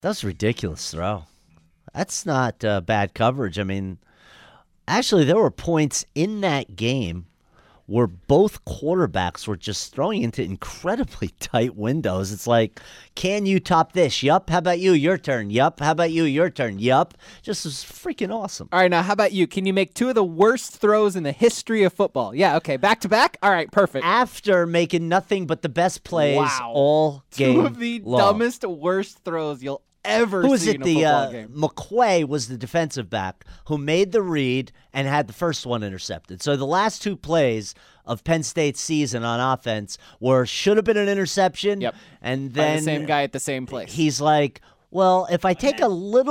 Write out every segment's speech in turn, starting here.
That's a ridiculous throw. That's not bad coverage. I mean, actually, there were points in that game where both quarterbacks were just throwing into incredibly tight windows. It's like, can you top this? Yup. How about you? Your turn. Yup. How about you? Your turn. Yup. Just was freaking awesome. All right, now how about you? Can you make two of the worst throws in the history of football? Yeah, okay. Back to back? All right, perfect. After making nothing but the best plays all game Two of the long. dumbest, worst throws you'll ever Who was see it? in a football game. McQuay was the defensive back who made the read and had the first one intercepted. So the last two plays of Penn State's season on offense should have been an interception. Yep. And By then the same guy at the same place. he's like, well, if I take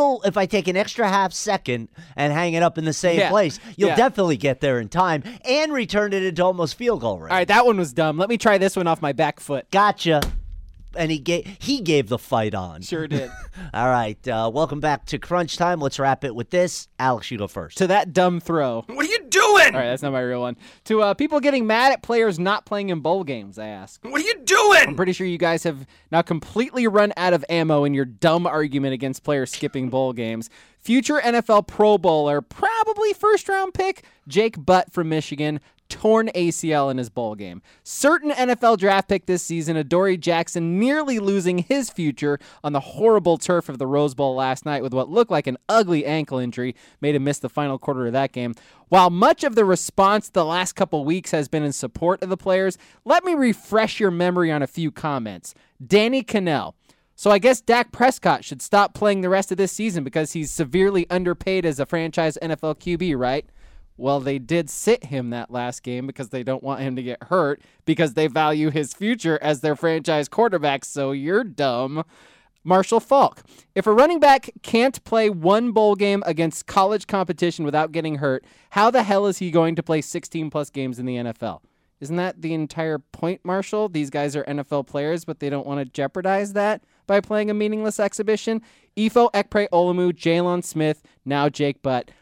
an extra half second and hang it up in the same place, you'll definitely get there in time and return it into almost field goal range. All right, that one was dumb. Let me try this one off my back foot. Gotcha. And he gave the fight on. Sure did. All right, welcome back to Crunch Time. Let's wrap it with this. Alex, you go first. To that dumb throw. What are you doing? All right, that's not my real one. To people getting mad at players not playing in bowl games, I ask. What are you doing? I'm pretty sure you guys have now completely run out of ammo in your dumb argument against players skipping bowl games. Future NFL Pro Bowler, probably first-round pick, Jake Butt from Michigan, torn ACL in his bowl game. Certain NFL draft pick this season, Adoree Jackson, nearly losing his future on the horrible turf of the Rose Bowl last night with what looked like an ugly ankle injury, made him miss the final quarter of that game. While much of the response the last couple weeks has been in support of the players, let me refresh your memory on a few comments. Danny Cannell. So I guess Dak Prescott should stop playing the rest of this season because he's severely underpaid as a franchise NFL QB, right? Well, they did sit him that last game because they don't want him to get hurt because they value his future as their franchise quarterback, so you're dumb. Marshall Faulk. If a running back can't play one bowl game against college competition without getting hurt, how the hell is he going to play 16-plus games in the NFL? Isn't that the entire point, Marshall? These guys are NFL players, but they don't want to jeopardize that by playing a meaningless exhibition. Ifo Ekpre Olumu, Jalen Smith, now Jake Butt.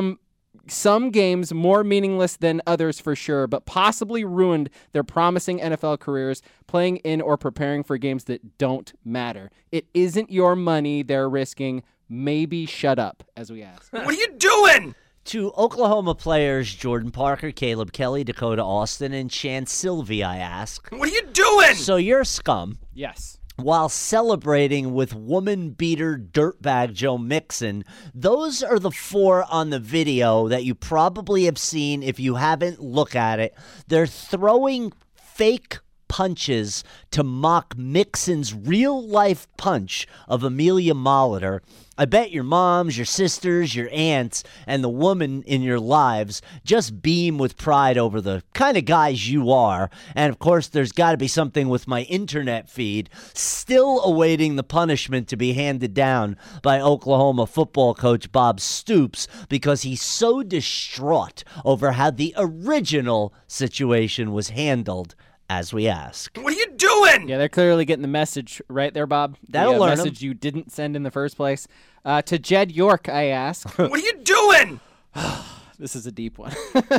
Some games more meaningless than others for sure, but possibly ruined their promising NFL careers playing in or preparing for games that don't matter. It isn't your money they're risking. Maybe shut up, as we ask. What are you doing? To Oklahoma players Jordan Parker, Caleb Kelly, Dakota Austin, and Chan Sylvie, I ask. What are you doing? So you're scum. Yes. While celebrating with woman-beater dirtbag Joe Mixon. Those are the four on the video that you probably have seen. If you haven't, look at it. They're throwing fake punches to mock Mixon's real-life punch of Amelia Molitor. I bet your moms, your sisters, your aunts, and the woman in your lives just beam with pride over the kind of guys you are. And, of course, there's got to be something with my internet feed still awaiting the punishment to be handed down by Oklahoma football coach Bob Stoops because he's so distraught over how the original situation was handled. As we ask. What are you doing? Yeah, they're clearly getting the message right there, Bob. That'll the learn message you didn't send in the first place. To Jed York, I ask. What are you doing? This is a deep one.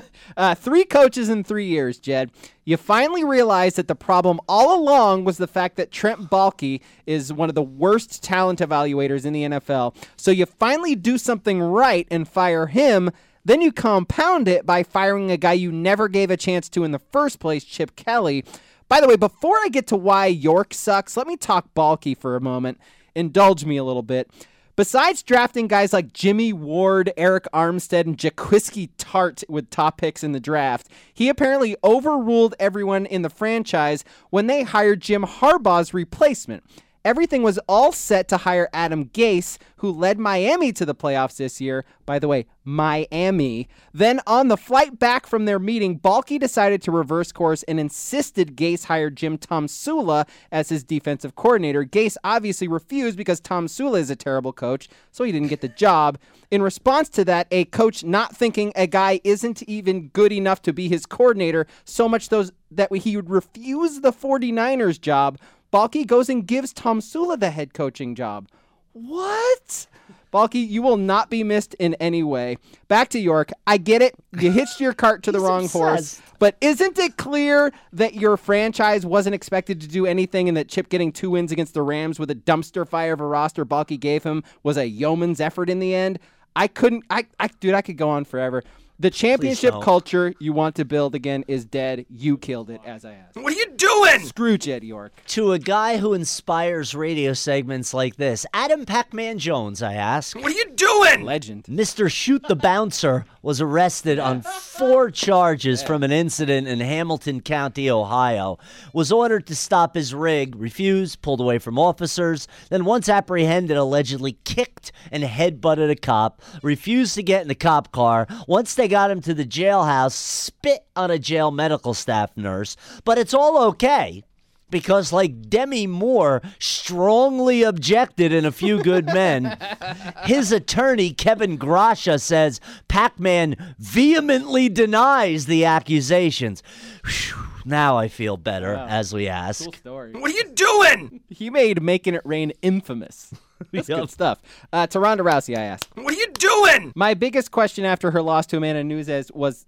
3 coaches in 3 years, Jed. You finally realized that the problem all along was the fact that Trent Baalke is one of the worst talent evaluators in the NFL. So you finally do something right and fire him. Then you compound it by firing a guy you never gave a chance to in the first place, Chip Kelly. By the way, before I get to why York sucks, let me talk Baalke for a moment. Indulge me a little bit. Besides drafting guys like Jimmy Ward, Eric Armstead, and Jaquiski Tart with top picks in the draft, he apparently overruled everyone in the franchise when they hired Jim Harbaugh's replacement. Everything was all set to hire Adam Gase, who led Miami to the playoffs this year. By the way, Miami. Then on the flight back from their meeting, Baalke decided to reverse course and insisted Gase hire Jim Tomsula as his defensive coordinator. Gase obviously refused because Tomsula is a terrible coach, so he didn't get the job. In response to that, a coach not thinking a guy isn't even good enough to be his coordinator, so much that he would refuse the 49ers job, Baalke goes and gives Tomsula the head coaching job. What? Balky, you will not be missed in any way. Back to York. I get it. You hitched your cart to the wrong horse. But isn't it clear that your franchise wasn't expected to do anything and that Chip getting 2 wins against the Rams with a dumpster fire of a roster Balky gave him was a yeoman's effort in the end? I could go on forever. The championship culture you want to build again is dead. You killed it, as I asked. What are you doing? Screw Jed York. To a guy who inspires radio segments like this, Adam Pac-Man Jones, I ask. What are you doing? Legend. Mr. Shoot the Bouncer was arrested on 4 charges from an incident in Hamilton County, Ohio. Was ordered to stop his rig, refused, pulled away from officers, then once apprehended, allegedly kicked and headbutted a cop, refused to get in the cop car. Once they got him to the jailhouse, spit on a jail medical staff nurse. But it's all okay, because like Demi Moore strongly objected in A Few Good Men, his attorney, Kevin Grasha, says Pac-Man vehemently denies the accusations. Whew, now I feel better, as we ask. Cool story. What are you doing? He made Making It Rain infamous. That's good stuff. To Ronda Rousey, I asked. What are you doing? My biggest question after her loss to Amanda Nunes was,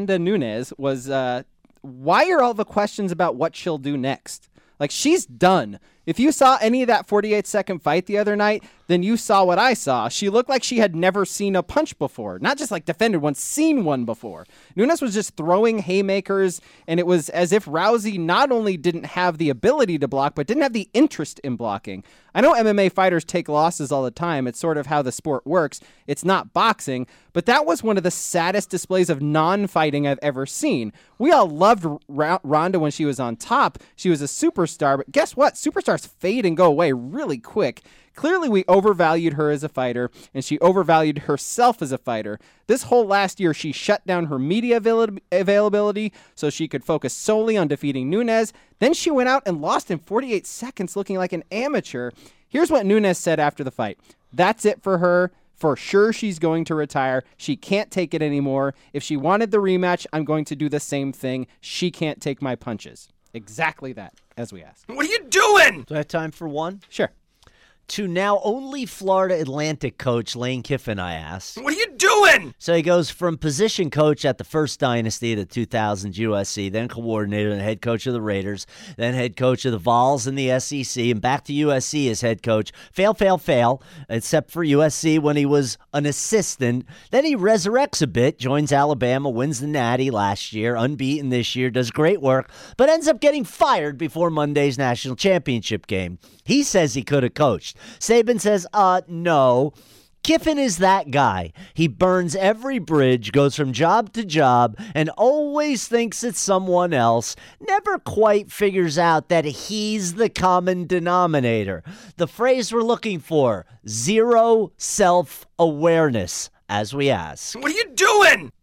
why are all the questions about what she'll do next? Like, she's done. If you saw any of that 48-second fight the other night, then you saw what I saw. She looked like she had never seen a punch before. Not just like defended one, seen one before. Nunes was just throwing haymakers, and it was as if Rousey not only didn't have the ability to block, but didn't have the interest in blocking. I know MMA fighters take losses all the time. It's sort of how the sport works. It's not boxing, but that was one of the saddest displays of non-fighting I've ever seen. We all loved Ronda when she was on top. She was a superstar, but guess what? Superstars fade and go away really quick. Clearly, we overvalued her as a fighter, and she overvalued herself as a fighter. This whole last year, she shut down her media availability so she could focus solely on defeating Nunes. Then she went out and lost in 48 seconds looking like an amateur. Here's what Nunes said after the fight. That's it for her. For sure, she's going to retire. She can't take it anymore. If she wanted the rematch, I'm going to do the same thing. She can't take my punches. Exactly that, as we asked. What are you doing? Do I have time for one? Sure. To now only Florida Atlantic coach Lane Kiffin, I asked. What are you doing? So he goes from position coach at the first dynasty, the 2000s USC, then coordinator and head coach of the Raiders, then head coach of the Vols in the SEC, and back to USC as head coach. Fail, except for USC when he was an assistant. Then he resurrects a bit, joins Alabama, wins the Natty last year, unbeaten this year, does great work, but ends up getting fired before Monday's national championship game. He says he could have coached. Saban says, no. Kiffin is that guy. He burns every bridge, goes from job to job, and always thinks it's someone else. Never quite figures out that he's the common denominator. The phrase we're looking for, zero self-awareness, as we ask. What are you doing?